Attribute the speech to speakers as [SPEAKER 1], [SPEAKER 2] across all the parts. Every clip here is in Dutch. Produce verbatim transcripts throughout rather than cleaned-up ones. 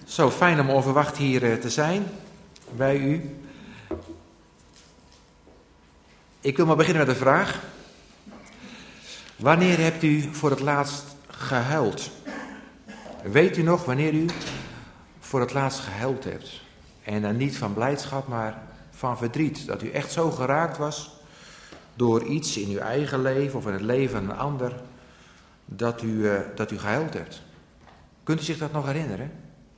[SPEAKER 1] Zo fijn om onverwacht hier te zijn bij u. Ik wil maar beginnen met een vraag. Wanneer hebt u voor het laatst gehuild? Weet u nog wanneer u voor het laatst gehuild hebt? En dan niet van blijdschap, maar van verdriet. Dat u echt zo geraakt was door iets in uw eigen leven of in het leven van een ander, dat u, uh, dat u gehuild hebt. Kunt u zich dat nog herinneren?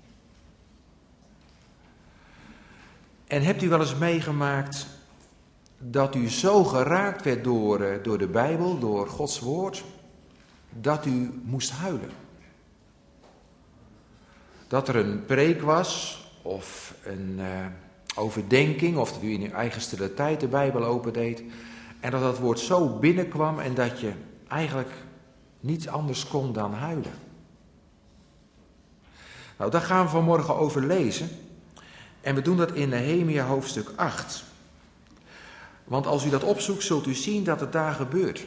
[SPEAKER 1] En hebt u wel eens meegemaakt dat u zo geraakt werd door, uh, door de Bijbel, door Gods woord, dat u moest huilen? Dat er een preek was of een uh, overdenking, of dat u in uw eigen stille tijd de Bijbel opendeed en dat dat woord zo binnenkwam en dat je eigenlijk niets anders kon dan huilen. Nou, daar gaan we vanmorgen over lezen. En we doen dat in Nehemia hoofdstuk acht. Want als u dat opzoekt, zult u zien dat het daar gebeurt.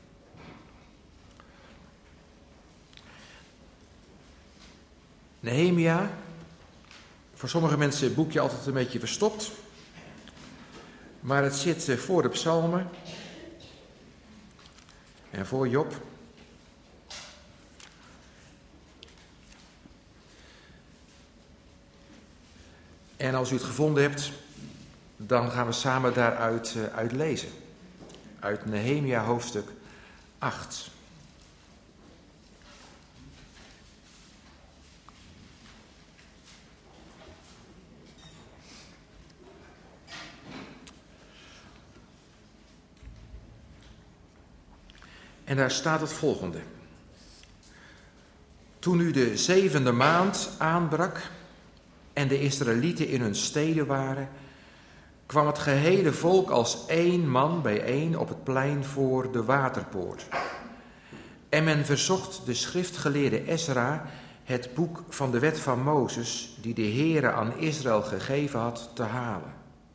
[SPEAKER 1] Nehemia, voor sommige mensen het boekje altijd een beetje verstopt. Maar het zit voor de psalmen en voor Job. En als u het gevonden hebt, dan gaan we samen daaruit uh, uit lezen. Uit Nehemia hoofdstuk acht. En daar staat het volgende. Toen nu de zevende maand aanbrak en de Israëlieten in hun steden waren, kwam het gehele volk als één man bijeen op het plein voor de waterpoort. En men verzocht de schriftgeleerde Ezra het boek van de wet van Mozes, die de Heere aan Israël gegeven had, te halen.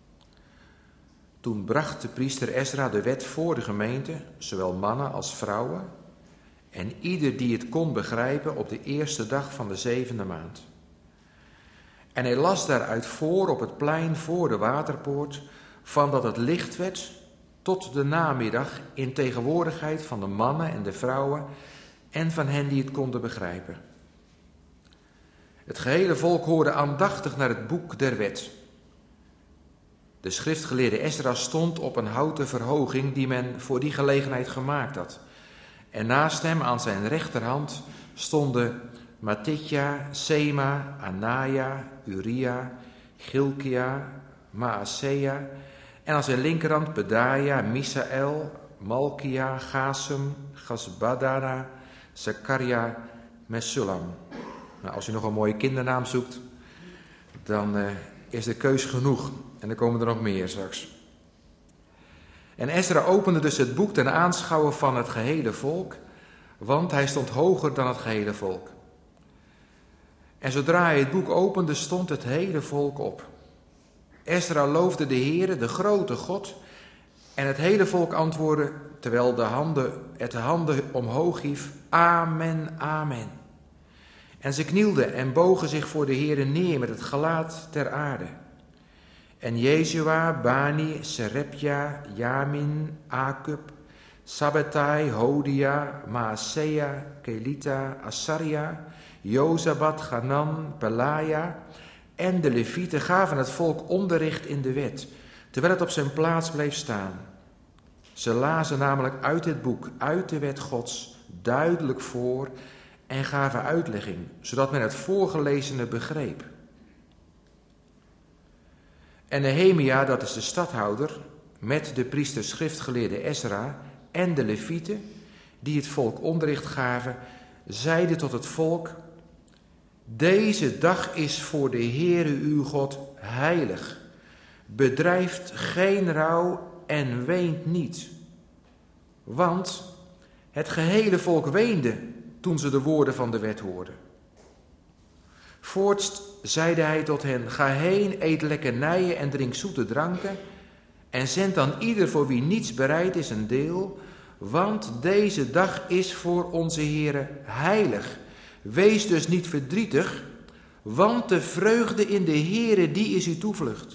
[SPEAKER 1] Toen bracht de priester Ezra de wet voor de gemeente, zowel mannen als vrouwen, en ieder die het kon begrijpen op de eerste dag van de zevende maand. En hij las daaruit voor op het plein voor de waterpoort, van dat het licht werd tot de namiddag in tegenwoordigheid van de mannen en de vrouwen en van hen die het konden begrijpen. Het gehele volk hoorde aandachtig naar het boek der wet. De schriftgeleerde Ezra stond op een houten verhoging die men voor die gelegenheid gemaakt had. En naast hem aan zijn rechterhand stonden Matitja, Sema, Anaja, Uria, Gilkia, Maasea en aan zijn linkerhand Pedaja, Misael, Malkia, Gasum, Gasbadana, Zakaria, Mesullam. Nou, als u nog een mooie kindernaam zoekt, dan uh, is de keus genoeg. En er komen er nog meer straks. En Ezra opende dus het boek ten aanschouwen van het gehele volk, want hij stond hoger dan het gehele volk. En zodra hij het boek opende, stond het hele volk op. Ezra loofde de Heere, de grote God, en het hele volk antwoordde, terwijl de handen, het de handen omhoog hief, amen, amen. En ze knielden en bogen zich voor de Heere neer met het gelaat ter aarde. En Jezua, Bani, Serepja, Jamin, Akub, Sabbatai, Hodia, Maasea, Kelita, Asaria, Jozabat, Hanan, Pelaja en de Levieten gaven het volk onderricht in de wet, terwijl het op zijn plaats bleef staan. Ze lazen namelijk uit het boek, uit de wet Gods, duidelijk voor en gaven uitlegging, zodat men het voorgelezene begreep. En Nehemia, dat is de stadhouder, met de priester schriftgeleerde Ezra en de Levieten, die het volk onderricht gaven, zeiden tot het volk: deze dag is voor de Heere uw God heilig. Bedrijft geen rouw en weent niet. Want het gehele volk weende toen ze de woorden van de wet hoorden. Voorts zeide hij tot hen: ga heen, eet lekkernijen en drink zoete dranken, en zend dan ieder voor wie niets bereid is een deel, want deze dag is voor onze Heere heilig. Wees dus niet verdrietig, Want de vreugde in de Heere, die is uw toevlucht.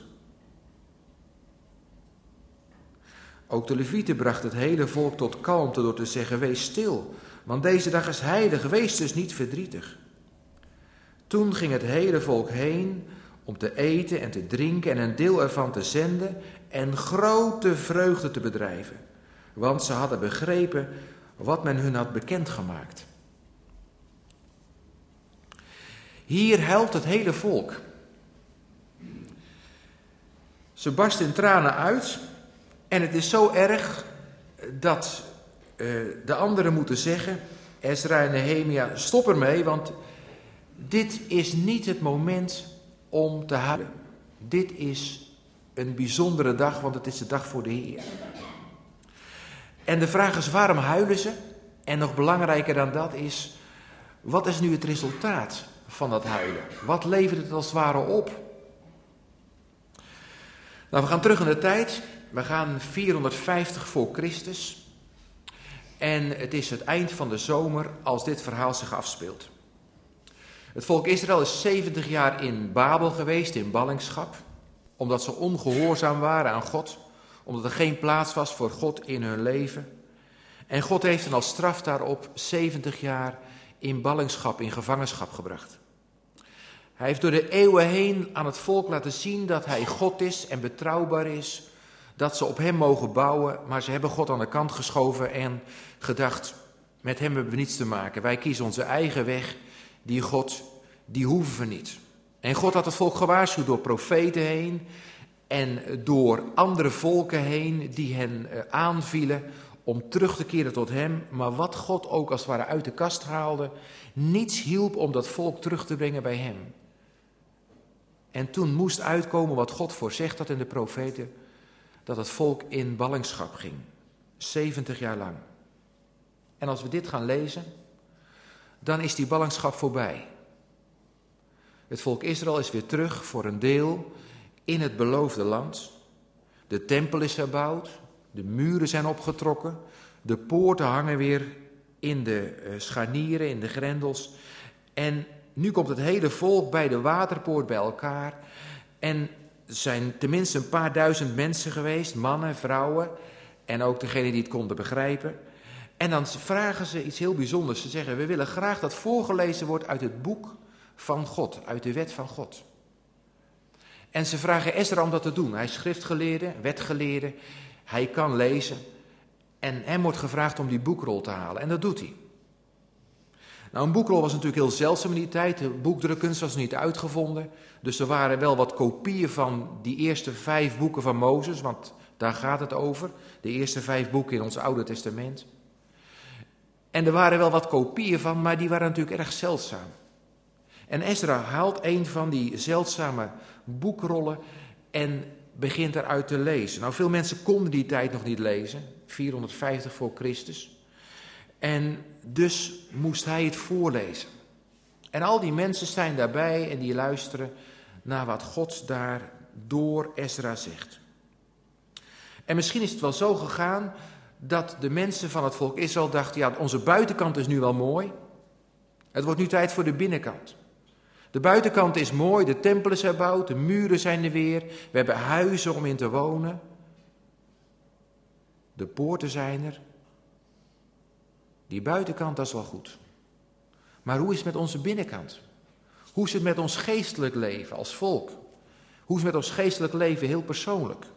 [SPEAKER 1] Ook de Levieten brachten het hele volk tot kalmte door te zeggen, wees stil, want deze dag is heilig, wees dus niet verdrietig. Toen ging het hele volk heen om te eten en te drinken en een deel ervan te zenden en grote vreugde te bedrijven. Want ze hadden begrepen wat men hun had bekendgemaakt. Hier huilt het hele volk. Ze barsten in tranen uit en het is zo erg dat uh, de anderen moeten zeggen, Ezra en Nehemia, stop ermee, want dit is niet het moment om te huilen. Dit is een bijzondere dag, want het is de dag voor de Heer. En de vraag is, waarom huilen ze? En nog belangrijker dan dat is, wat is nu het resultaat van dat huilen? Wat levert het als het ware op? Nou, we gaan terug in de tijd. We gaan vierhonderdvijftig voor Christus. En het is het eind van de zomer als dit verhaal zich afspeelt. Het volk Israël is zeventig jaar in Babel geweest, in ballingschap. Omdat ze ongehoorzaam waren aan God. Omdat er geen plaats was voor God in hun leven. En God heeft hen als straf daarop zeventig jaar in ballingschap, in gevangenschap gebracht. Hij heeft door de eeuwen heen aan het volk laten zien dat hij God is en betrouwbaar is. Dat ze op hem mogen bouwen, maar ze hebben God aan de kant geschoven en gedacht, met hem hebben we niets te maken. Wij kiezen onze eigen weg, die God, die hoeven we niet. En God had het volk gewaarschuwd door profeten heen en door andere volken heen die hen aanvielen om terug te keren tot hem. Maar wat God ook als het ware uit de kast haalde, niets hielp om dat volk terug te brengen bij hem. En toen moest uitkomen wat God voorzegd had in de profeten, dat het volk in ballingschap ging. zeventig jaar lang. En als we dit gaan lezen, dan is die ballingschap voorbij. Het volk Israël is weer terug voor een deel in het beloofde land. De tempel is herbouwd, de muren zijn opgetrokken, de poorten hangen weer in de scharnieren, in de grendels. En nu komt het hele volk bij de waterpoort bij elkaar. En er zijn tenminste een paar duizend mensen geweest, mannen, vrouwen en ook degenen die het konden begrijpen. En dan vragen ze iets heel bijzonders. Ze zeggen, we willen graag dat voorgelezen wordt uit het boek van God, uit de wet van God. En ze vragen Ezra om dat te doen. Hij is schriftgeleerde, wetgeleerde, hij kan lezen. En hem wordt gevraagd om die boekrol te halen. En dat doet hij. Nou, een boekrol was natuurlijk heel zeldzaam in die tijd. De boekdrukkunst was niet uitgevonden. Dus er waren wel wat kopieën van die eerste vijf boeken van Mozes, want daar gaat het over. De eerste vijf boeken in ons Oude Testament. En er waren wel wat kopieën van, maar die waren natuurlijk erg zeldzaam. En Ezra haalt een van die zeldzame boekrollen en begint eruit te lezen. Nou, veel mensen konden die tijd nog niet lezen, vierhonderdvijftig voor Christus. En dus moest hij het voorlezen. En al die mensen zijn daarbij en die luisteren naar wat God daar door Ezra zegt. En misschien is het wel zo gegaan dat de mensen van het volk Israël dachten, ja, onze buitenkant is nu wel mooi. Het wordt nu tijd voor de binnenkant. De buitenkant is mooi, de tempel is herbouwd, de muren zijn er weer, we hebben huizen om in te wonen. De poorten zijn er. Die buitenkant, dat is wel goed. Maar hoe is het met onze binnenkant? Hoe is het met ons geestelijk leven als volk? Hoe is het met ons geestelijk leven heel persoonlijk?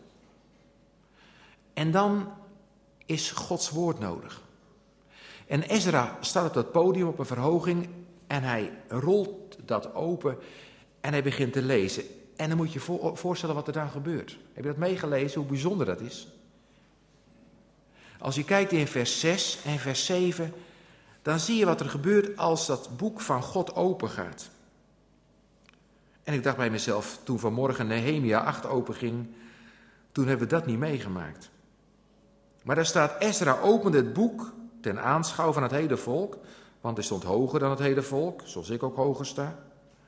[SPEAKER 1] En dan is Gods woord nodig. En Ezra staat op dat podium op een verhoging en hij rolt dat open en hij begint te lezen. En dan moet je je voorstellen wat er dan gebeurt. Heb je dat meegelezen, hoe bijzonder dat is? Als je kijkt in vers zes en vers zeven, dan zie je wat er gebeurt als dat boek van God open gaat. En ik dacht bij mezelf, toen vanmorgen Nehemia acht open ging, toen hebben we dat niet meegemaakt. Maar daar staat, Ezra opende het boek ten aanschouw van het hele volk, want hij stond hoger dan het hele volk, zoals ik ook hoger sta.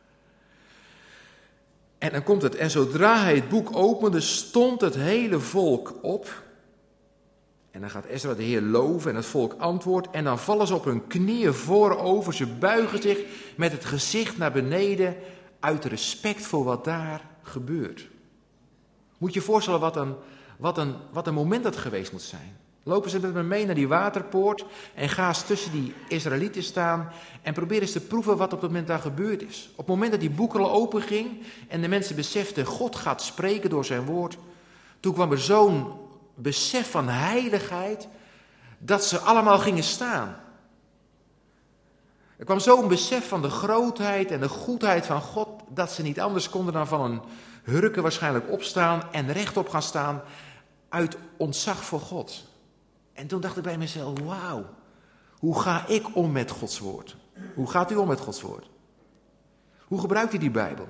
[SPEAKER 1] En dan komt het, en zodra hij het boek opende, stond het hele volk op. En dan gaat Ezra de Heer loven en het volk antwoordt. En dan vallen ze op hun knieën voorover. Ze buigen zich met het gezicht naar beneden uit respect voor wat daar gebeurt. Moet je je voorstellen wat een, wat een, wat een moment dat geweest moet zijn. Lopen ze met me mee naar die waterpoort en ga eens tussen die Israëlieten staan en probeer eens te proeven wat op dat moment daar gebeurd is. Op het moment dat die boekrol open ging en de mensen beseften, God gaat spreken door zijn woord, toen kwam er zo'n besef van heiligheid dat ze allemaal gingen staan. Er kwam zo'n besef van de grootheid en de goedheid van God dat ze niet anders konden dan van een hurken waarschijnlijk opstaan en rechtop gaan staan uit ontzag voor God. En toen dacht ik bij mezelf, wauw, hoe ga ik om met Gods woord? Hoe gaat u om met Gods woord? Hoe gebruikt u die Bijbel?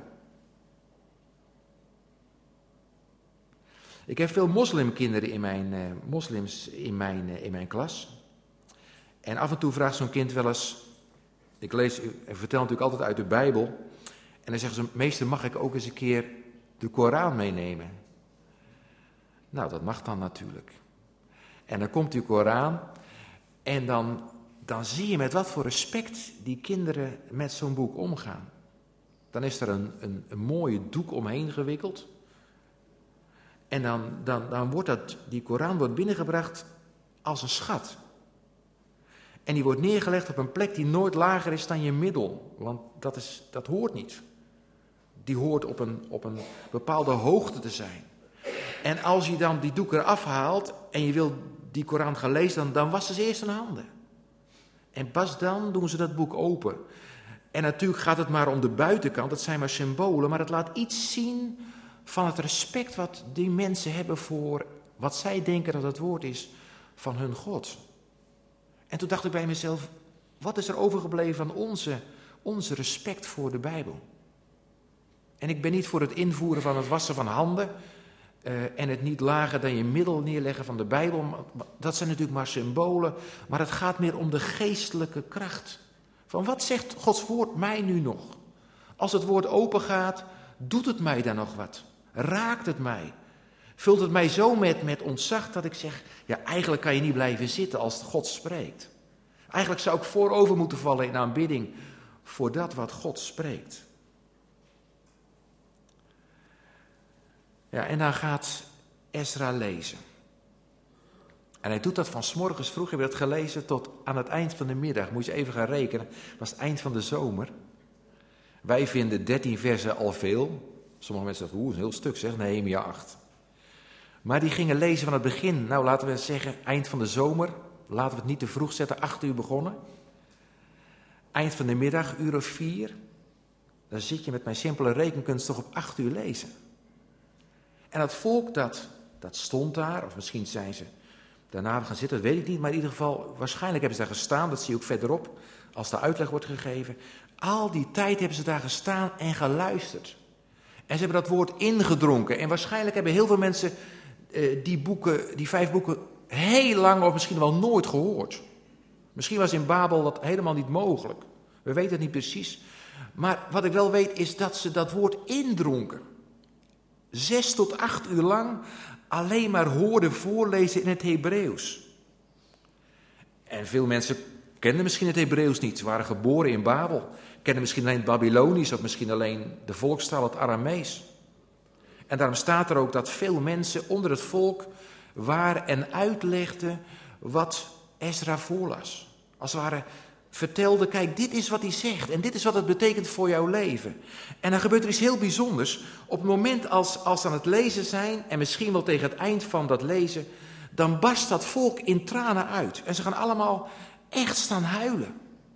[SPEAKER 1] Ik heb veel moslimkinderen in mijn, uh, moslims in mijn, uh, in mijn klas. En af en toe vraagt zo'n kind wel eens, ik lees en vertel natuurlijk altijd uit de Bijbel. En dan zeggen ze, meester, mag ik ook eens een keer de Koran meenemen? Nou, dat mag dan natuurlijk. En dan komt die Koran en dan, dan zie je met wat voor respect die kinderen met zo'n boek omgaan. Dan is er een, een, een mooie doek omheen gewikkeld. En dan, dan, dan wordt dat, die Koran wordt binnengebracht als een schat. En die wordt neergelegd op een plek die nooit lager is dan je middel. Want dat, is, dat hoort niet. Die hoort op een, op een bepaalde hoogte te zijn. En als je dan die doek eraf haalt en je wil die Koran gaan lezen, dan, dan wassen ze eerst hun handen. En pas dan doen ze dat boek open. En natuurlijk gaat het maar om de buitenkant, dat zijn maar symbolen, maar het laat iets zien van het respect wat die mensen hebben voor wat zij denken dat het woord is van hun God. En toen dacht ik bij mezelf, wat is er overgebleven van onze, onze respect voor de Bijbel? En ik ben niet voor het invoeren van het wassen van handen uh, en het niet lager dan je middel neerleggen van de Bijbel. Dat zijn natuurlijk maar symbolen, maar het gaat meer om de geestelijke kracht. Van wat zegt Gods woord mij nu nog? Als het woord open gaat, doet het mij dan nog wat? Raakt het mij? Vult het mij zo met, met ontzag dat ik zeg, ja, eigenlijk kan je niet blijven zitten als God spreekt. Eigenlijk zou ik voorover moeten vallen in aanbidding voor dat wat God spreekt. Ja, en dan gaat Ezra lezen. En hij doet dat van 's morgens vroeg, hebben we dat gelezen, tot aan het eind van de middag. Moet je even gaan rekenen, dat was het eind van de zomer. Wij vinden dertien versen al veel. Sommige mensen zeggen, oeh, een heel stuk zeg, Nehemia acht. Maar die gingen lezen van het begin. Nou, laten we zeggen, eind van de zomer. Laten we het niet te vroeg zetten, acht uur begonnen. Eind van de middag, uur of vier. Dan zit je met mijn simpele rekenkunst toch op acht uur lezen. En dat volk, dat, dat stond daar, of misschien zijn ze daarna gaan zitten, dat weet ik niet. Maar in ieder geval, waarschijnlijk hebben ze daar gestaan, dat zie je ook verderop, als de uitleg wordt gegeven. Al die tijd hebben ze daar gestaan en geluisterd. En ze hebben dat woord ingedronken. En waarschijnlijk hebben heel veel mensen uh, die boeken, die vijf boeken, heel lang of misschien wel nooit gehoord. Misschien was in Babel dat helemaal niet mogelijk. We weten het niet precies. Maar wat ik wel weet is dat ze dat woord indronken. Zes tot acht uur lang alleen maar hoorden voorlezen in het Hebreeuws. En veel mensen kenden misschien het Hebreeuws niet. Ze waren geboren in Babel. Kenden misschien alleen het Babylonisch of misschien alleen de volkstaal, het Aramees. En daarom staat er ook dat veel mensen onder het volk waren en uitlegden wat Ezra voorlas. Als het ware vertelde, kijk, dit is wat hij zegt en dit is wat het betekent voor jouw leven. En dan gebeurt er iets heel bijzonders. Op het moment als, als ze aan het lezen zijn en misschien wel tegen het eind van dat lezen, dan barst dat volk in tranen uit. En ze gaan allemaal echt staan huilen.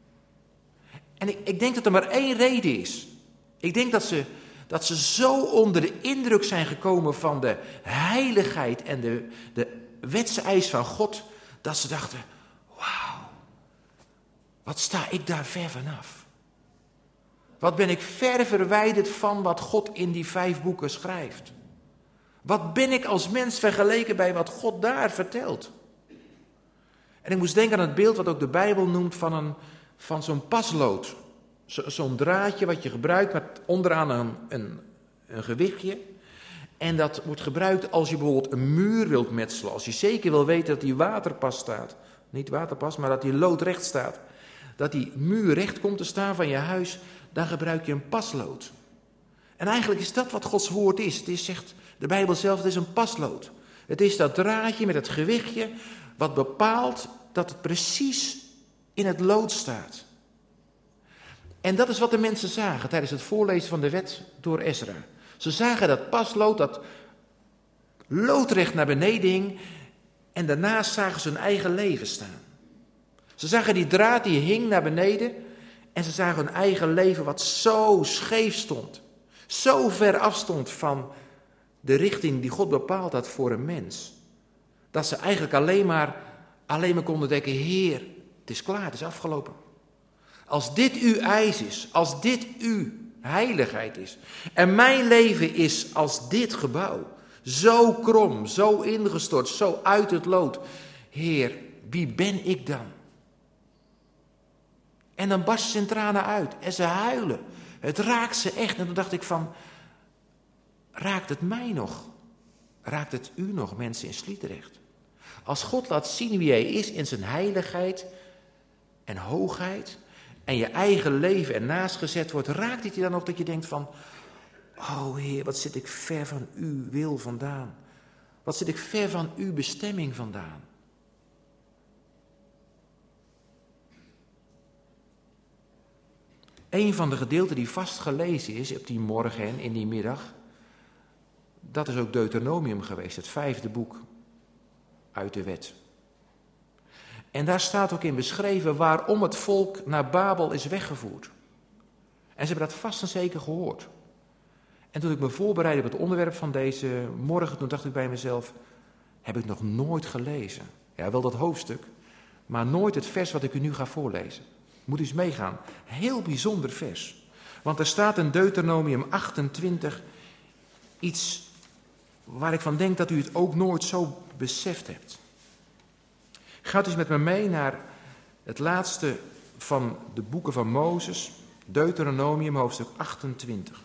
[SPEAKER 1] En ik, ik denk dat er maar één reden is. Ik denk dat ze, dat ze zo onder de indruk zijn gekomen van de heiligheid en de, de wetseis van God, dat ze dachten, wauw, wat sta ik daar ver vanaf. Wat ben ik ver verwijderd van wat God in die vijf boeken schrijft. Wat ben ik als mens vergeleken bij wat God daar vertelt. En ik moest denken aan het beeld wat ook de Bijbel noemt van, een, van zo'n paslood. Zo, zo'n draadje wat je gebruikt met onderaan een, een, een gewichtje. En dat wordt gebruikt als je bijvoorbeeld een muur wilt metselen. Als je zeker wil weten dat die waterpas staat. Niet waterpas, maar dat die loodrecht staat. Dat die muur recht komt te staan van je huis. Dan gebruik je een paslood. En eigenlijk is dat wat Gods woord is. Het is, zegt de Bijbel zelf, het is een paslood. Het is dat draadje met het gewichtje wat bepaalt dat het precies in het lood staat. En dat is wat de mensen zagen tijdens het voorlezen van de wet door Ezra. Ze zagen dat paslood, dat loodrecht naar beneden hing en daarnaast zagen ze hun eigen leven staan. Ze zagen die draad die hing naar beneden en ze zagen hun eigen leven wat zo scheef stond. Zo ver afstond van de richting die God bepaald had voor een mens. Dat ze eigenlijk alleen maar, alleen maar konden denken, Heer, het is klaar, het is afgelopen. Als dit uw eis is, als dit uw heiligheid is. En mijn leven is als dit gebouw. Zo krom, zo ingestort, zo uit het lood. Heer, wie ben ik dan? En dan barsten ze in tranen uit en ze huilen. Het raakt ze echt. En toen dacht ik van, raakt het mij nog? Raakt het u nog, mensen in Sliedrecht? Als God laat zien wie hij is in zijn heiligheid en hoogheid en je eigen leven ernaast gezet wordt, raakt het je dan nog dat je denkt van, oh Heer, wat zit ik ver van uw wil vandaan? Wat zit ik ver van uw bestemming vandaan? Een van de gedeelten die vast gelezen is op die morgen en in die middag, dat is ook Deuteronomium geweest, het vijfde boek uit de wet. En daar staat ook in beschreven waarom het volk naar Babel is weggevoerd. En ze hebben dat vast en zeker gehoord. En toen ik me voorbereidde op het onderwerp van deze morgen, toen dacht ik bij mezelf, heb ik nog nooit gelezen. Ja, wel dat hoofdstuk, maar nooit het vers wat ik u nu ga voorlezen. Moet u eens meegaan. Heel bijzonder vers. Want er staat in Deuteronomium achtentwintig iets waar ik van denk dat u het ook nooit zo beseft hebt. Gaat dus met me mee naar het laatste van de boeken van Mozes, Deuteronomium hoofdstuk achtentwintig.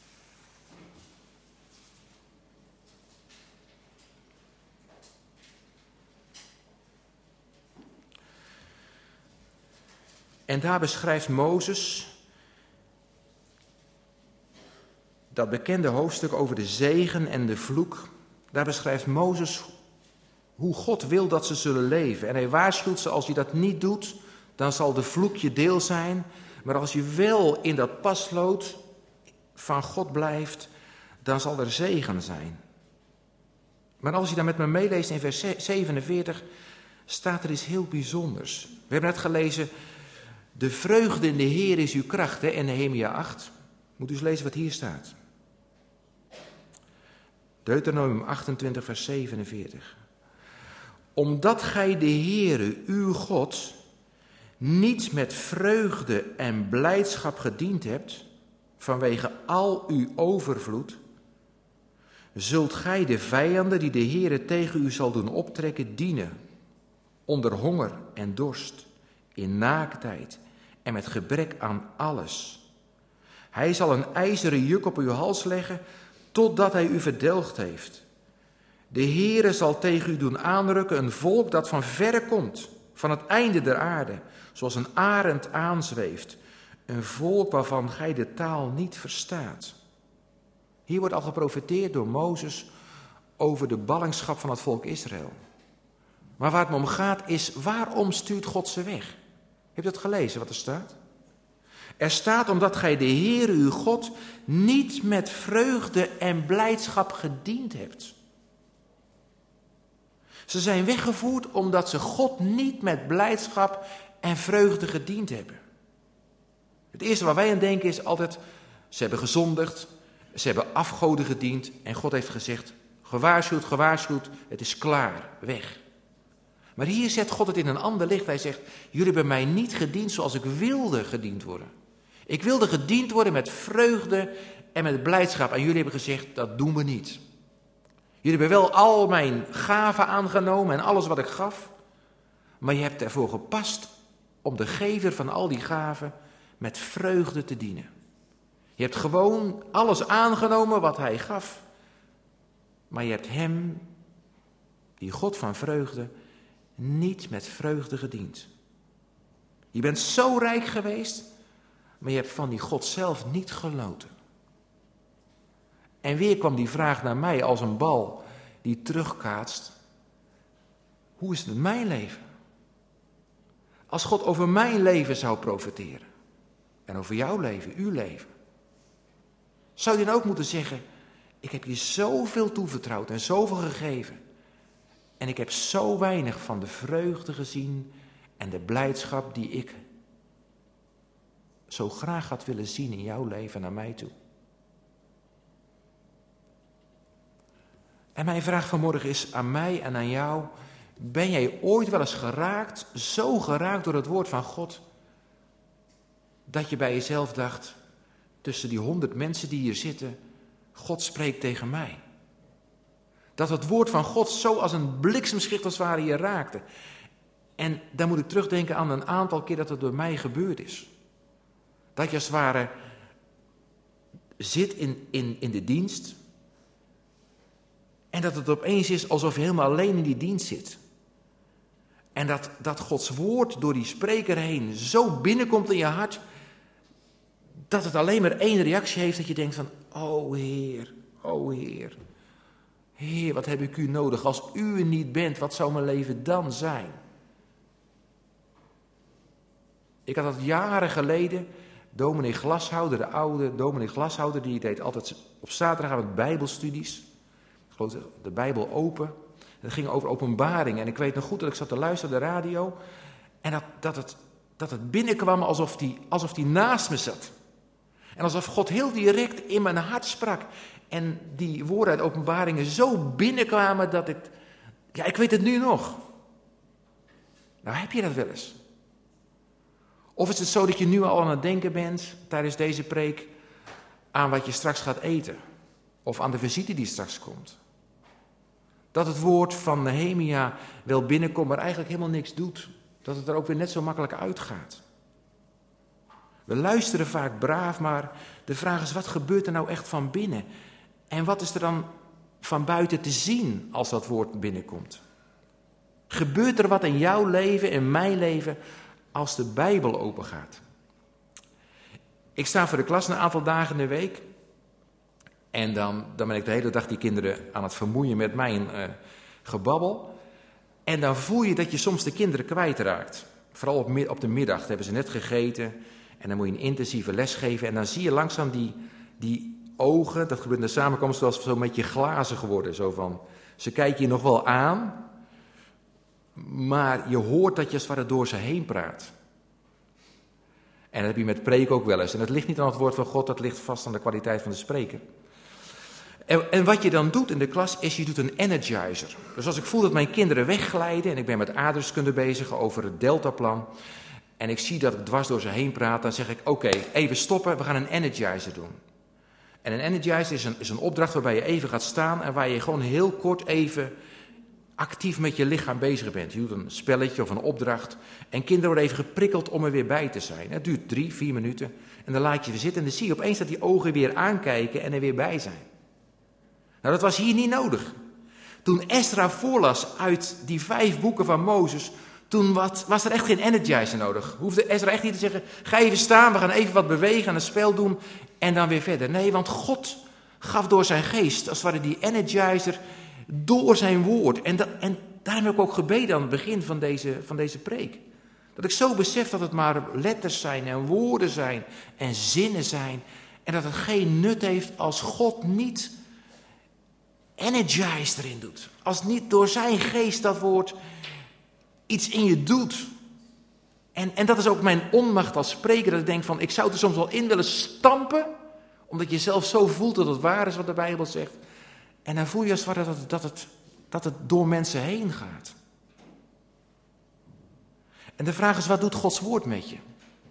[SPEAKER 1] En daar beschrijft Mozes dat bekende hoofdstuk over de zegen en de vloek. Daar beschrijft Mozes hoe God wil dat ze zullen leven. En hij waarschuwt ze, als je dat niet doet, dan zal de vloek je deel zijn. Maar als je wel in dat paslood van God blijft, dan zal er zegen zijn. Maar als je dan met me meeleest in vers zevenenveertig, staat er iets heel bijzonders. We hebben net gelezen, de vreugde in de Heer is uw kracht, hè, in Nehemia acht. Moet u eens lezen wat hier staat. Deuteronomium achtentwintig, vers zevenenveertig. Omdat gij de Heere, uw God, niet met vreugde en blijdschap gediend hebt, vanwege al uw overvloed, zult gij de vijanden die de Heere tegen u zal doen optrekken, dienen, onder honger en dorst, in naaktheid en met gebrek aan alles. Hij zal een ijzeren juk op uw hals leggen, totdat hij u verdelgd heeft. De Heere zal tegen u doen aanrukken een volk dat van verre komt, van het einde der aarde, zoals een arend aanzweeft. Een volk waarvan gij de taal niet verstaat. Hier wordt al geprofeteerd door Mozes over de ballingschap van het volk Israël. Maar waar het me om gaat is, waarom stuurt God ze weg? Heb je dat gelezen wat er staat? Er staat omdat gij de Heere uw God niet met vreugde en blijdschap gediend hebt. Ze zijn weggevoerd omdat ze God niet met blijdschap en vreugde gediend hebben. Het eerste waar wij aan denken is altijd, ze hebben gezondigd, ze hebben afgoden gediend en God heeft gezegd, gewaarschuwd, gewaarschuwd, het is klaar, weg. Maar hier zet God het in een ander licht. Hij zegt, jullie hebben mij niet gediend zoals ik wilde gediend worden. Ik wilde gediend worden met vreugde en met blijdschap. En jullie hebben gezegd, dat doen we niet. Jullie hebben wel al mijn gaven aangenomen en alles wat ik gaf. Maar je hebt ervoor gepast om de gever van al die gaven met vreugde te dienen. Je hebt gewoon alles aangenomen wat hij gaf. Maar je hebt hem, die God van vreugde, niet met vreugde gediend. Je bent zo rijk geweest, maar je hebt van die God zelf niet genoten. En weer kwam die vraag naar mij als een bal die terugkaatst. Hoe is het met mijn leven? Als God over mijn leven zou profiteren. En over jouw leven, uw leven. Zou je dan ook moeten zeggen, ik heb je zoveel toevertrouwd en zoveel gegeven. En ik heb zo weinig van de vreugde gezien en de blijdschap die ik zo graag had willen zien in jouw leven naar mij toe. En mijn vraag vanmorgen is aan mij en aan jou, ben jij ooit wel eens geraakt, zo geraakt door het woord van God, dat je bij jezelf dacht, tussen die honderd mensen die hier zitten, God spreekt tegen mij. Dat het woord van God zo als een bliksemschicht als het ware je raakte. En dan moet ik terugdenken aan een aantal keer dat het door mij gebeurd is. Dat je als het ware zit in, in, in de dienst. En dat het opeens is alsof je helemaal alleen in die dienst zit. En dat, dat Gods woord door die spreker heen zo binnenkomt in je hart, dat het alleen maar één reactie heeft, dat je denkt van, oh Heer, oh Heer. Heer, wat heb ik u nodig? Als u er niet bent, wat zou mijn leven dan zijn? Ik had dat jaren geleden, dominee Glashouder, de oude dominee Glashouder, die deed altijd op zaterdagavond bijbelstudies. Ik geloof de Bijbel open. Dat ging over openbaring. En ik weet nog goed dat ik zat te luisteren op de radio. En dat, dat, het, dat het binnenkwam alsof die, alsof die naast me zat. En alsof God heel direct in mijn hart sprak. En die woorden uit openbaringen zo binnenkwamen dat ik... Ja, ik weet het nu nog. Nou, heb je dat wel eens? Of is het zo dat je nu al aan het denken bent, tijdens deze preek, aan wat je straks gaat eten? Of aan de visite die straks komt? Dat het woord van Nehemia wel binnenkomt, maar eigenlijk helemaal niks doet. Dat het er ook weer net zo makkelijk uitgaat. We luisteren vaak braaf, maar de vraag is, wat gebeurt er nou echt van binnen? En wat is er dan van buiten te zien als dat woord binnenkomt? Gebeurt er wat in jouw leven, in mijn leven, als de Bijbel open gaat? Ik sta voor de klas een aantal dagen in de week. En dan, dan ben ik de hele dag die kinderen aan het vermoeien met mijn uh, gebabbel. En dan voel je dat je soms de kinderen kwijtraakt. Vooral op, op de middag, dat hebben ze net gegeten. En dan moet je een intensieve les geven. En dan zie je langzaam die, die ogen, dat gebeurt in de samenkomst, zoals zo met je glazen geworden. Zo van, ze kijken je nog wel aan, maar je hoort dat je als het ware door ze heen praat. En dat heb je met preken ook wel eens. En dat ligt niet aan het woord van God, dat ligt vast aan de kwaliteit van de spreker. En, en wat je dan doet in de klas is, je doet een energizer. Dus als ik voel dat mijn kinderen wegglijden, en ik ben met aardrijkskunde bezig over het deltaplan, en ik zie dat ik dwars door ze heen praat, dan zeg ik, oké, okay, even stoppen, we gaan een energizer doen. En een energizer is een, is een opdracht waarbij je even gaat staan en waar je gewoon heel kort even actief met je lichaam bezig bent. Je doet een spelletje of een opdracht en kinderen worden even geprikkeld om er weer bij te zijn. Het duurt drie, vier minuten en dan laat je ze zitten en dan zie je opeens dat die ogen weer aankijken en er weer bij zijn. Nou, dat was hier niet nodig. Toen Esra voorlas uit die vijf boeken van Mozes, toen wat, was er echt geen energizer nodig. Hoefde Esra echt niet te zeggen, ga even staan, we gaan even wat bewegen en een spel doen en dan weer verder. Nee, want God gaf door zijn geest, als het ware die energizer, door zijn woord. En, dat, en daarom heb ik ook gebeden aan het begin van deze, van deze preek. Dat ik zo besef dat het maar letters zijn en woorden zijn en zinnen zijn. En dat het geen nut heeft als God niet energize erin doet. Als niet door zijn geest dat woord iets in je doet. En, en dat is ook mijn onmacht als spreker. Dat ik denk van, ik zou er soms wel in willen stampen. Omdat je zelf zo voelt dat het waar is wat de Bijbel zegt. En dan voel je als het ware dat het, dat het, dat het door mensen heen gaat. En de vraag is, wat doet Gods woord met je?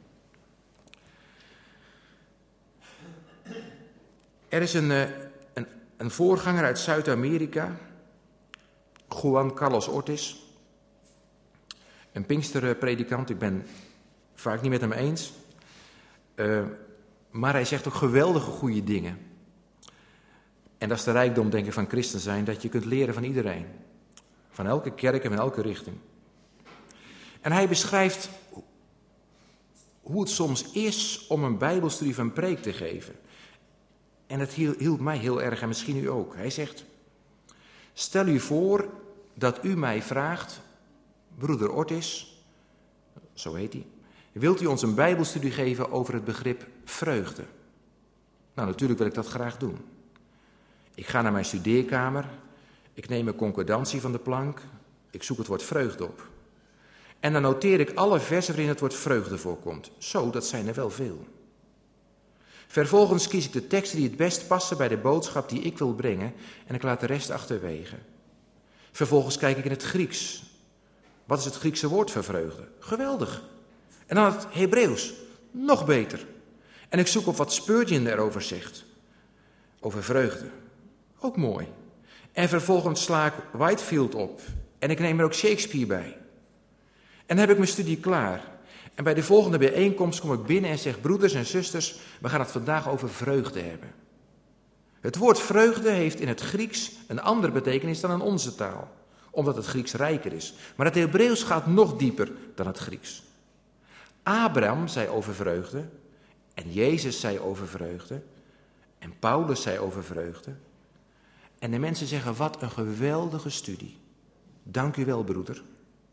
[SPEAKER 1] Er is een, een, een voorganger uit Zuid-Amerika, Juan Carlos Ortiz, een Pinksterpredikant. Ik ben vaak niet met hem eens. Uh, maar hij zegt ook geweldige goede dingen. En dat is de rijkdom, denk ik, van christen zijn, dat je kunt leren van iedereen. Van elke kerk en van elke richting. En hij beschrijft hoe het soms is om een bijbelstudie van preek te geven. En het hielp mij heel erg en misschien u ook. Hij zegt, stel u voor dat u mij vraagt, broeder Ortis, zo heet hij, wilt u ons een bijbelstudie geven over het begrip vreugde? Nou, natuurlijk wil ik dat graag doen. Ik ga naar mijn studeerkamer, ik neem een concordantie van de plank, ik zoek het woord vreugde op. En dan noteer ik alle versen waarin het woord vreugde voorkomt. Zo, dat zijn er wel veel. Vervolgens kies ik de teksten die het best passen bij de boodschap die ik wil brengen en ik laat de rest achterwege. Vervolgens kijk ik in het Grieks. Wat is het Griekse woord voor vreugde? Geweldig. En dan het Hebreeuws. Nog beter. En ik zoek op wat Spurgeon erover zegt. Over vreugde. Ook mooi. En vervolgens sla ik Whitefield op. En ik neem er ook Shakespeare bij. En dan heb ik mijn studie klaar. En bij de volgende bijeenkomst kom ik binnen en zeg, broeders en zusters, we gaan het vandaag over vreugde hebben. Het woord vreugde heeft in het Grieks een andere betekenis dan in onze taal. Omdat het Grieks rijker is. Maar het Hebreeuws gaat nog dieper dan het Grieks. Abraham zei over vreugde. En Jezus zei over vreugde. En Paulus zei over vreugde. En de mensen zeggen, wat een geweldige studie. Dank u wel, broeder.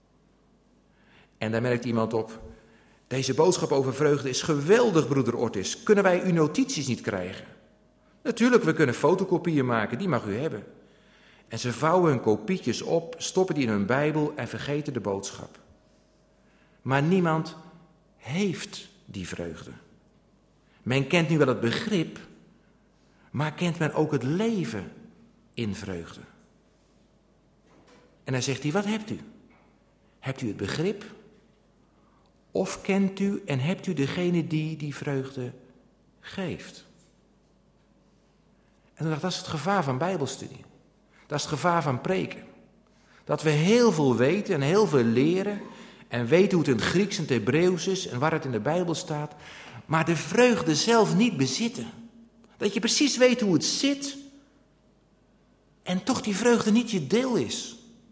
[SPEAKER 1] En daar merkt iemand op, deze boodschap over vreugde is geweldig, broeder Ortis. Kunnen wij uw notities niet krijgen? Natuurlijk, we kunnen fotokopieën maken, die mag u hebben. En ze vouwen hun kopietjes op, stoppen die in hun Bijbel en vergeten de boodschap. Maar niemand heeft die vreugde. Men kent nu wel het begrip, maar kent men ook het leven in vreugde? En dan zegt hij, wat hebt u? Hebt u het begrip? Of kent u en hebt u degene die die vreugde geeft? En dan dacht ik, dat is het gevaar van bijbelstudie. Dat is het gevaar van preken. Dat we heel veel weten en heel veel leren en weten hoe het in het Grieks en het Hebreeuws is en waar het in de Bijbel staat, maar de vreugde zelf niet bezitten. Dat je precies weet hoe het zit en toch die vreugde niet je deel is.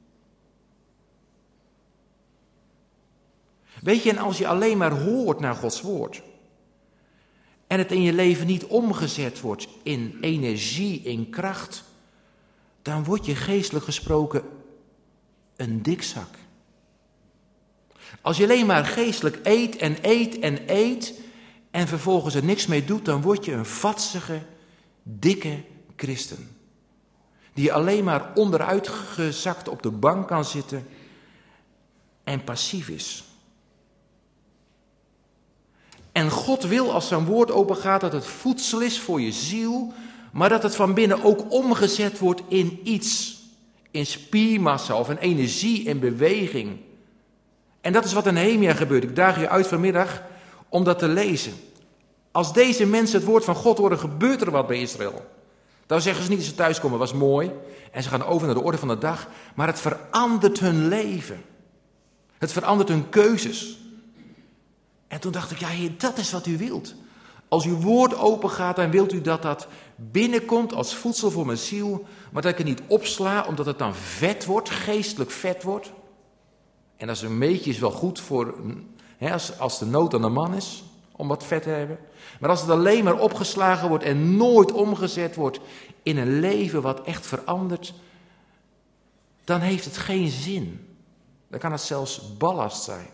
[SPEAKER 1] Weet je, en als je alleen maar hoort naar Gods woord en het in je leven niet omgezet wordt in energie, in kracht, dan word je geestelijk gesproken een dikzak. Als je alleen maar geestelijk eet en eet en eet en vervolgens er niks mee doet, dan word je een vatsige, dikke christen. Die alleen maar onderuitgezakt op de bank kan zitten en passief is. En God wil, als zijn woord opengaat, dat het voedsel is voor je ziel, maar dat het van binnen ook omgezet wordt in iets. In spiermassa of in energie en beweging. En dat is wat in Nehemia gebeurt. Ik daag je uit vanmiddag om dat te lezen. Als deze mensen het woord van God horen, gebeurt er wat bij Israël. Dan zeggen ze niet dat ze thuiskomen, was mooi. En ze gaan over naar de orde van de dag. Maar het verandert hun leven. Het verandert hun keuzes. En toen dacht ik, ja Heer, dat is wat u wilt. Als uw woord open gaat, dan wilt u dat dat binnenkomt als voedsel voor mijn ziel. Maar dat ik het niet opsla, omdat het dan vet wordt, geestelijk vet wordt. En dat is een beetje is wel goed voor, hè, als, als de nood aan de man is, om wat vet te hebben. Maar als het alleen maar opgeslagen wordt en nooit omgezet wordt in een leven wat echt verandert, dan heeft het geen zin. Dan kan het zelfs ballast zijn.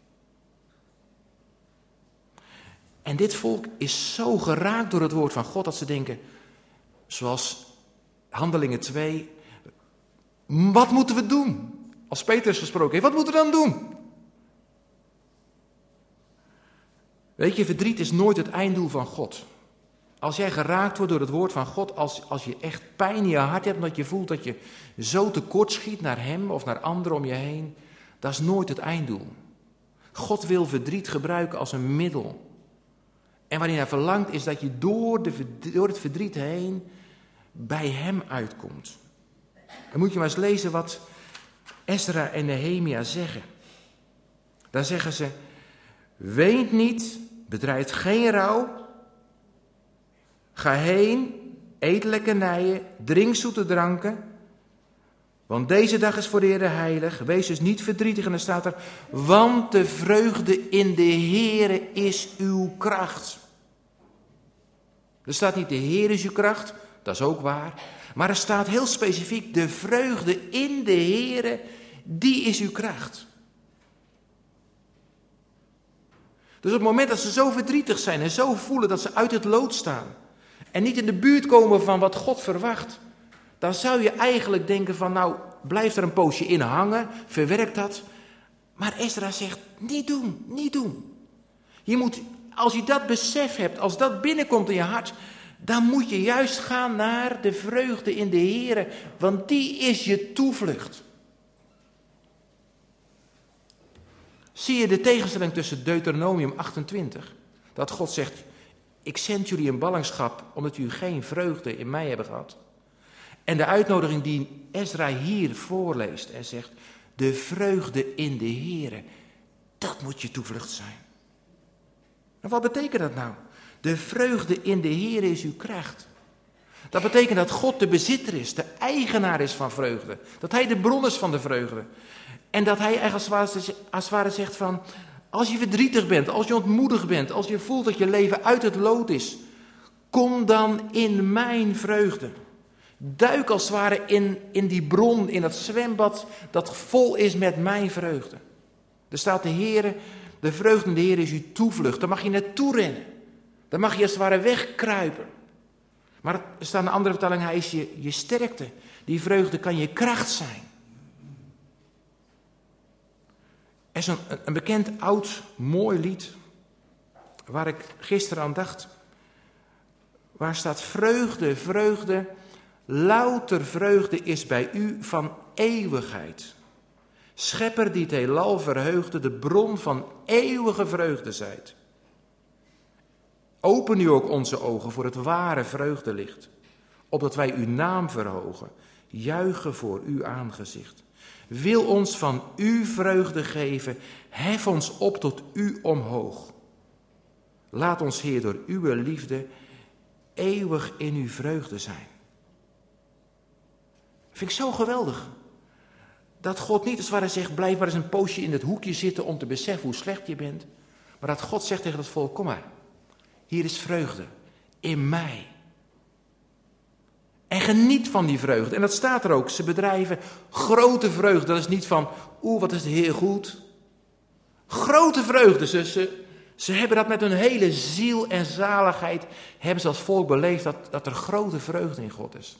[SPEAKER 1] En dit volk is zo geraakt door het woord van God dat ze denken, zoals Handelingen twee, wat moeten we doen? Als Petrus gesproken heeft, wat moeten we dan doen? Weet je, verdriet is nooit het einddoel van God. Als jij geraakt wordt door het woord van God, als, als je echt pijn in je hart hebt, omdat je voelt dat je zo tekort schiet naar hem of naar anderen om je heen, dat is nooit het einddoel. God wil verdriet gebruiken als een middel. En waarin hij verlangt is dat je door, de, door het verdriet heen bij hem uitkomt. Dan moet je maar eens lezen wat Ezra en Nehemia zeggen. Dan zeggen ze, weent niet, bedrijft geen rouw, ga heen, eet lekkernijen, drink zoete dranken, want deze dag is voor de Heere heilig. Wees dus niet verdrietig. En dan staat er, want de vreugde in de Heere is uw kracht. Er staat niet de Heer is uw kracht, dat is ook waar. Maar er staat heel specifiek de vreugde in de Heere, die is uw kracht. Dus op het moment dat ze zo verdrietig zijn en zo voelen dat ze uit het lood staan en niet in de buurt komen van wat God verwacht, dan zou je eigenlijk denken van nou, blijf er een poosje in hangen, verwerk dat. Maar Ezra zegt, niet doen, niet doen. Je moet, als je dat besef hebt, als dat binnenkomt in je hart, dan moet je juist gaan naar de vreugde in de Heere, want die is je toevlucht. Zie je de tegenstelling tussen Deuteronomium achtentwintig, dat God zegt, ik zend jullie in ballingschap omdat jullie geen vreugde in mij hebben gehad. En de uitnodiging die Ezra hier voorleest en zegt, de vreugde in de Heere, dat moet je toevlucht zijn. En wat betekent dat nou? De vreugde in de Heere is uw kracht. Dat betekent dat God de bezitter is, de eigenaar is van vreugde. Dat hij de bron is van de vreugde. En dat hij eigenlijk als het ware zegt van, als je verdrietig bent, als je ontmoedigd bent, als je voelt dat je leven uit het lood is, kom dan in mijn vreugde. Duik als het ware in, in die bron, in dat zwembad dat vol is met mijn vreugde. Er staat de Heere, de vreugde in de Heer is uw toevlucht. Daar mag je naartoe rennen. Daar mag je als het ware wegkruipen. Maar er staat in een andere vertaling, hij is je, je sterkte. Die vreugde kan je kracht zijn. Er is een, een bekend oud, mooi lied, waar ik gisteren aan dacht. Waar staat vreugde, vreugde, louter vreugde is bij u van eeuwigheid. Schepper die het heelal verheugde, de bron van eeuwige vreugde zijt. Open nu ook onze ogen voor het ware vreugdelicht, opdat wij uw naam verhogen, juichen voor uw aangezicht. Wil ons van uw vreugde geven, hef ons op tot u omhoog. Laat ons, Heer, door uw liefde eeuwig in uw vreugde zijn. Vind ik zo geweldig. Dat God niet als het ware zegt, blijf maar eens een poosje in het hoekje zitten om te beseffen hoe slecht je bent. Maar dat God zegt tegen het volk, kom maar, hier is vreugde, in mij. En geniet van die vreugde. En dat staat er ook, ze bedrijven grote vreugde. Dat is niet van, oeh, wat is de Heer goed. Grote vreugde, ze, ze, ze hebben dat met hun hele ziel en zaligheid, hebben ze als volk beleefd dat, dat er grote vreugde in God is.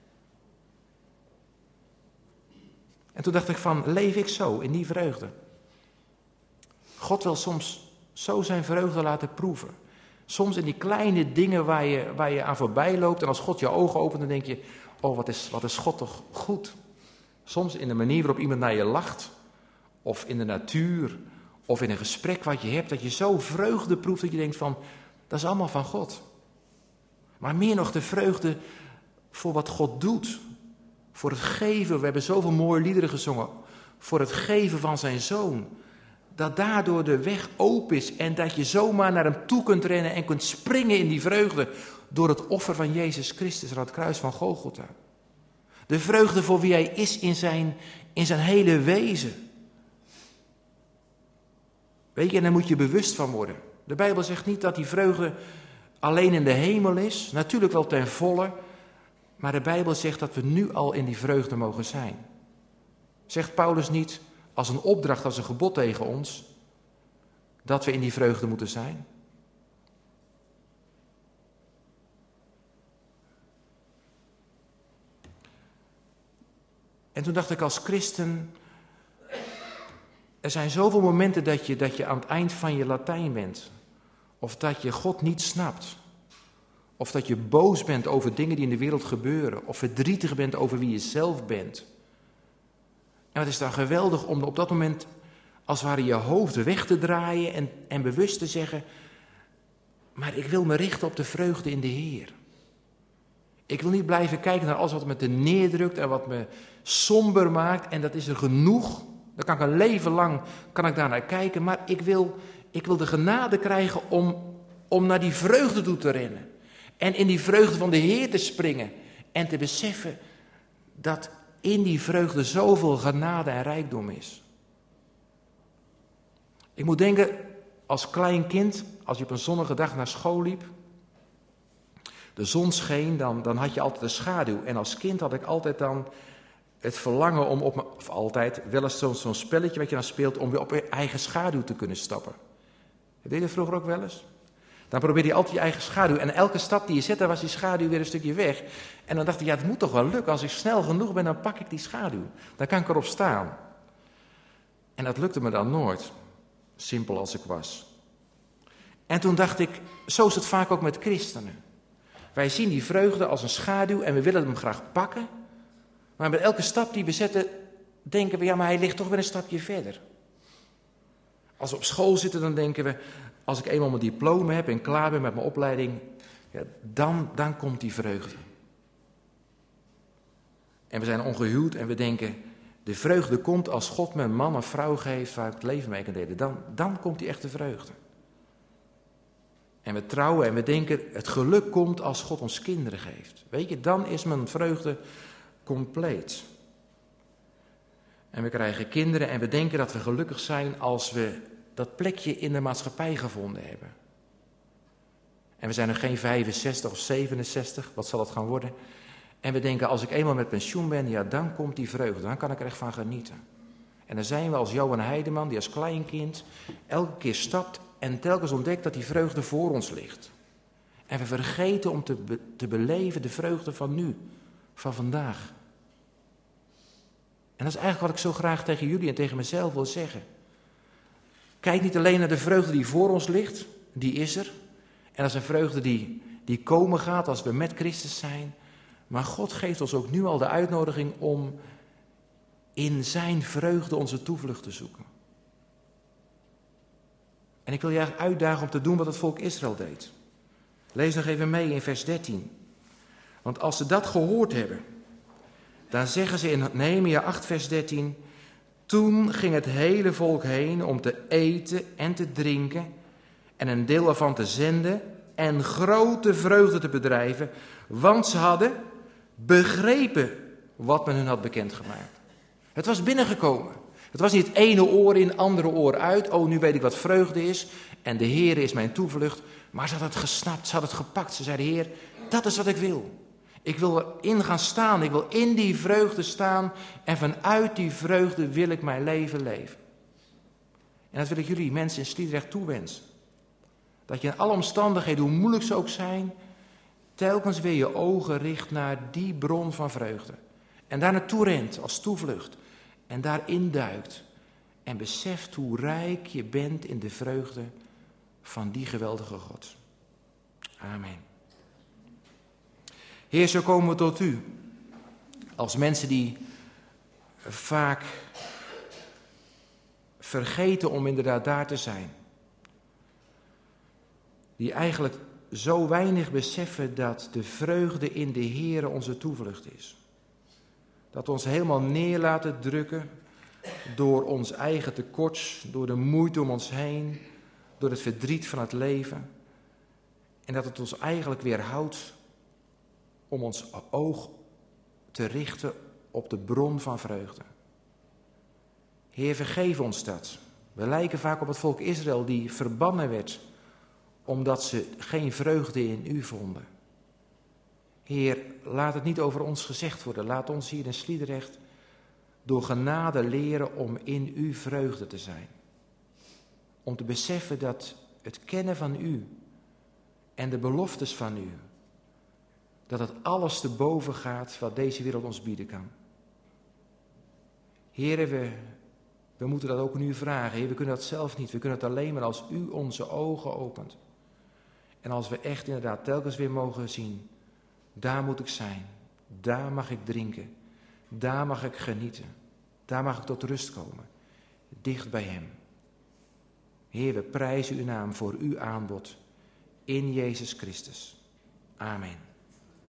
[SPEAKER 1] En toen dacht ik van, leef ik zo, in die vreugde? God wil soms zo zijn vreugde laten proeven. Soms in die kleine dingen waar je, waar je aan voorbij loopt. En als God je ogen opent, dan denk je, oh wat is, wat is God toch goed. Soms in de manier waarop iemand naar je lacht. Of in de natuur. Of in een gesprek wat je hebt. Dat je zo vreugde proeft dat je denkt van, dat is allemaal van God. Maar meer nog de vreugde voor wat God doet. Voor het geven, we hebben zoveel mooie liederen gezongen. Voor het geven van zijn zoon. Dat daardoor de weg open is en dat je zomaar naar hem toe kunt rennen en kunt springen in die vreugde. Door het offer van Jezus Christus aan het kruis van Golgotha. De vreugde voor wie hij is in zijn, in zijn hele wezen. Weet je, en daar moet je bewust van worden. De Bijbel zegt niet dat die vreugde alleen in de hemel is. Natuurlijk wel ten volle. Maar de Bijbel zegt dat we nu al in die vreugde mogen zijn. Zegt Paulus niet als een opdracht, als een gebod tegen ons, dat we in die vreugde moeten zijn? En toen dacht ik als christen, er zijn zoveel momenten dat je, dat je aan het eind van je Latijn bent. Of dat je God niet snapt. Of dat je boos bent over dingen die in de wereld gebeuren. Of verdrietig bent over wie je zelf bent. En het is dan geweldig om op dat moment als het ware je hoofd weg te draaien en, en bewust te zeggen, maar ik wil me richten op de vreugde in de Heer. Ik wil niet blijven kijken naar alles wat me te neerdrukt en wat me somber maakt. En dat is er genoeg. Dan kan ik een leven lang kan ik daar naar kijken. Maar ik wil, ik wil de genade krijgen om, om naar die vreugde toe te rennen. En in die vreugde van de Heer te springen. En te beseffen dat in die vreugde zoveel genade en rijkdom is. Ik moet denken, als klein kind, als je op een zonnige dag naar school liep. de zon scheen, dan, dan had je altijd een schaduw. En als kind had ik altijd dan het verlangen om op me, of altijd, wel eens zo'n, zo'n spelletje wat je dan speelt, om weer op je eigen schaduw te kunnen stappen. Heb je dat vroeger ook wel eens? Dan probeerde je altijd je eigen schaduw. En elke stap die je zette, was die schaduw weer een stukje weg. En dan dacht ik, ja, het moet toch wel lukken. Als ik snel genoeg ben, dan pak ik die schaduw. Dan kan ik erop staan. En dat lukte me dan nooit. Simpel als ik was. En toen dacht ik, zo is het vaak ook met christenen. Wij zien die vreugde als een schaduw en we willen hem graag pakken. Maar met elke stap die we zetten, denken we, ja, maar hij ligt toch weer een stapje verder. Als we op school zitten, dan denken we, als ik eenmaal mijn diploma heb en klaar ben met mijn opleiding, ja, dan, dan komt die vreugde. En we zijn ongehuwd en we denken, de vreugde komt als God me een man of vrouw geeft waar ik het leven mee kan delen. Dan, dan komt die echte vreugde. En we trouwen en we denken, het geluk komt als God ons kinderen geeft. Weet je, dan is mijn vreugde compleet. En we krijgen kinderen en we denken dat we gelukkig zijn als we dat plekje in de maatschappij gevonden hebben. En we zijn nog geen vijfenzestig of zevenenzestig, wat zal het gaan worden? En we denken, als ik eenmaal met pensioen ben, ja, dan komt die vreugde, dan kan ik er echt van genieten. En dan zijn we als Johan Heideman, die als kleinkind elke keer stapt en telkens ontdekt dat die vreugde voor ons ligt. En we vergeten om te, be- te beleven de vreugde van nu, van vandaag. En dat is eigenlijk wat ik zo graag tegen jullie en tegen mezelf wil zeggen. Kijk niet alleen naar de vreugde die voor ons ligt, die is er. En dat is een vreugde die, die komen gaat als we met Christus zijn. Maar God geeft ons ook nu al de uitnodiging om in zijn vreugde onze toevlucht te zoeken. En ik wil je eigenlijk uitdagen om te doen wat het volk Israël deed. Lees nog even mee in vers dertien. Want als ze dat gehoord hebben, dan zeggen ze in Nehemia acht vers dertien... Toen ging het hele volk heen om te eten en te drinken en een deel ervan te zenden en grote vreugde te bedrijven, want ze hadden begrepen wat men hun had bekendgemaakt. Het was binnengekomen. Het was niet het ene oor in, andere oor uit. Oh, nu weet ik wat vreugde is en de Heer is mijn toevlucht. Maar ze hadden het gesnapt, ze hadden het gepakt. Ze zeiden, Heer, dat is wat ik wil. Ik wil erin gaan staan, ik wil in die vreugde staan en vanuit die vreugde wil ik mijn leven leven. En dat wil ik jullie mensen in Sliedrecht toewensen. Dat je in alle omstandigheden, hoe moeilijk ze ook zijn, telkens weer je ogen richt naar die bron van vreugde. En daar naartoe rent als toevlucht en daarin duikt. En beseft hoe rijk je bent in de vreugde van die geweldige God. Amen. Heer, zo komen we tot u, als mensen die vaak vergeten om inderdaad daar te zijn. Die eigenlijk zo weinig beseffen dat de vreugde in de Heer onze toevlucht is. Dat we ons helemaal neer laten drukken door ons eigen tekort, door de moeite om ons heen, door het verdriet van het leven. En dat het ons eigenlijk weerhoudt om ons oog te richten op de bron van vreugde. Heer, vergeef ons dat. We lijken vaak op het volk Israël die verbannen werd, omdat ze geen vreugde in u vonden. Heer, laat het niet over ons gezegd worden. Laat ons hier in Sliedrecht door genade leren om in u vreugde te zijn. Om te beseffen dat het kennen van u en de beloftes van u, dat het alles te boven gaat wat deze wereld ons bieden kan. Heer, we, we moeten dat ook nu vragen. Heer, we kunnen dat zelf niet. We kunnen het alleen maar als u onze ogen opent. En als we echt inderdaad telkens weer mogen zien, daar moet ik zijn. Daar mag ik drinken. Daar mag ik genieten. Daar mag ik tot rust komen. Dicht bij hem. Heer, we prijzen uw naam voor uw aanbod in Jezus Christus. Amen.